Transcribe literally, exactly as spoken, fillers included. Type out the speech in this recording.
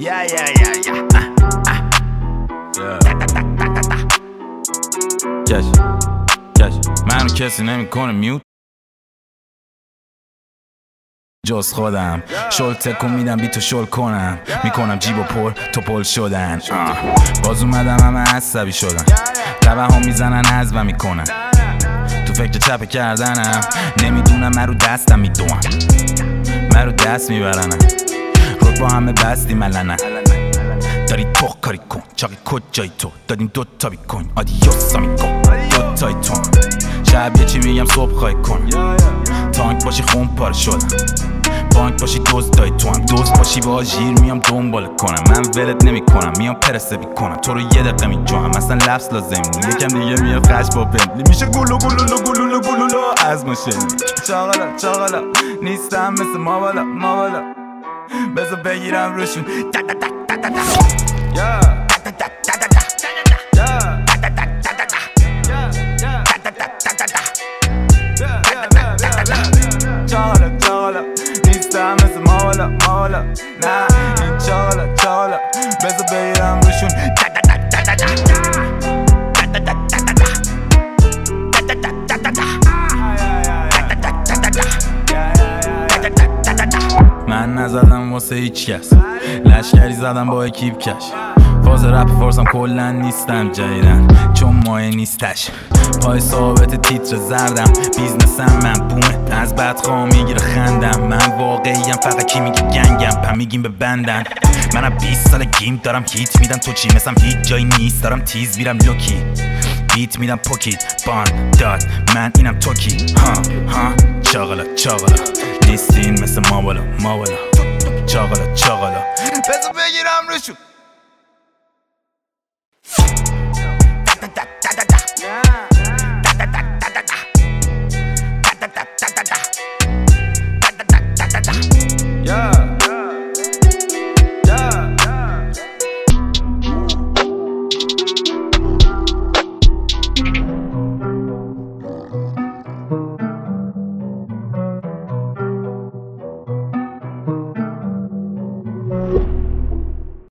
Yeah, yeah, yeah, yeah. Ah, ah. Yeah. Da, da, da, da, da, da. کش کش منو کسی نمیکنه میوت جز خودم شل تکون میدم بی تو شل کنم میکنم جیب و پر تو پل شدن آه. باز اومدم همه عصبی شدن قبه ها میزنن حذفم میکنن تو فکر چپه کردنم نمیدونم من رو دستم میدونم من رو دست میبرنم رود با همه بستی ملنم داری تو کاری کن چاقی کجایی تو دادیم دوتا بیکن آدیوسا میکن دوتای تو شب یه چی میگم صبح خواهی کن تانک باشی خون پاره شدم بانک باشی دوز دای تو هم دوز باشی با جیر میام دنبال کنم من ولت نمی کنم میام پرسه بی کنم تو رو یه دقیقه می جوام مثلا لفظ لازم یکم دیگه میاد خش با پندلی میشه گلو گلولو گلولو گلولو از مشلی چاقالا چاقالا نیستم مثل ما بالا ما بالا بذار بگیرم روشون دا دا دا دا دا دا یا دا دا دا دا دا یا دا دا دا دا دا دا دا دا دا دا چاقالا چاقالا نیستم مثل ما بالا ما بالا نه این چاقالا چاقالا بذار بگیرم روشون دا دا دا دا دا دا دا دا دا دا دا من نزدم واسه هیچ کس لشکری زدم با اکیب کش فاز رپ فارسم کلن نیستم جدیدن چون مایه نیستش پای ثابت تیتر زردم بیزنسم من بومه از بدخواه میگیره خندم من واقعیم فقط کی میگه گنگم پم میگیم به بندن منم بیست سال گیم دارم هیت میدم تو چی مثلم هیچ جایی نیست دارم تیز میرم لوکی بیت میدم پوکیت بان داد من اینم توکی ها ها چاقالا چاقالا نیستین مثل ما بالا ما بالا چاقالا چاقالا بذار بگیرم روشون